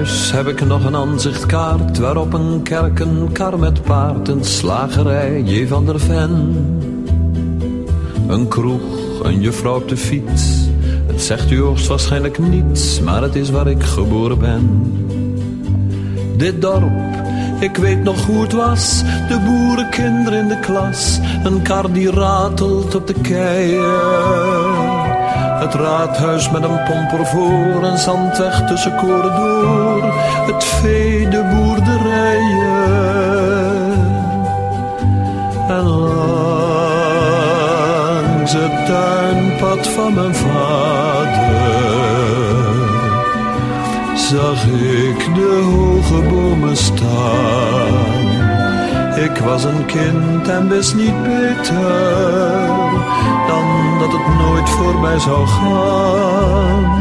huis heb ik nog een aanzichtkaart waarop een kerk, een kar met paard, een slagerij, J. van der Ven. Een kroeg, een juffrouw op de fiets. Het zegt u hoogstwaarschijnlijk niets, maar het is waar ik geboren ben. Dit dorp, ik weet nog hoe het was, de boerenkinderen in de klas, een kar die ratelt op de keien. Het raadhuis met een pomper voor, een zandweg tussen koren door, het vee, de boerderijen. En langs het tuinpad van mijn vader zag ik de hoge bomen staan. Ik was een kind en wist niet beter dan dat het nooit voorbij zou gaan.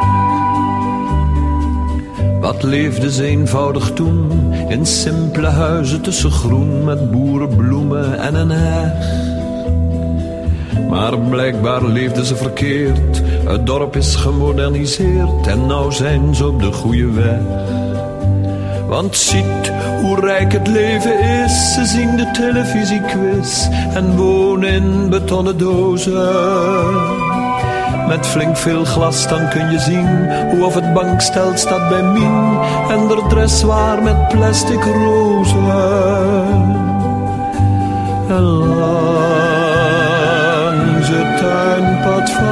Wat leefde ze eenvoudig toen, in simpele huizen tussen groen, met boerenbloemen en een heg. Maar blijkbaar leefden ze verkeerd, het dorp is gemoderniseerd en nou zijn ze op de goede weg. Want ziet hoe rijk het leven is, ze zien de televisiequiz en wonen in betonnen dozen. Met flink veel glas dan kun je zien hoe of het bankstel staat bij Mien en de dressoir met plastic rozen. En langs het tuinpad van